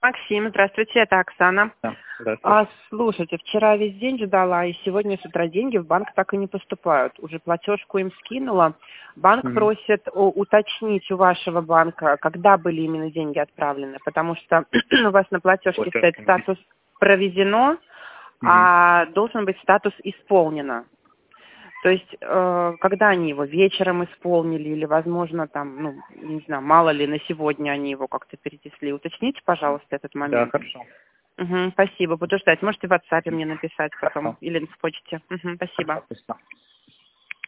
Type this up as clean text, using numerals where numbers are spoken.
Максим, здравствуйте, это Оксана. Да, здравствуйте. Слушайте, вчера весь день ждала, и сегодня с утра деньги в банк так и не поступают. Уже платежку им скинула. Банк Мгм. просит уточнить у вашего банка, когда были именно деньги отправлены, потому что у вас на платежке стоит Платежки статус «проведено», Мгм. а должен быть статус «исполнено». То есть, когда они его вечером исполнили или, возможно, там, ну, не знаю, мало ли, на сегодня они его как-то перечислили. Уточните, пожалуйста, этот Да, момент. хорошо. Спасибо, буду ждать. Можете в WhatsApp мне написать потом Хорошо. или в почте. Спасибо. Хорошо, спасибо.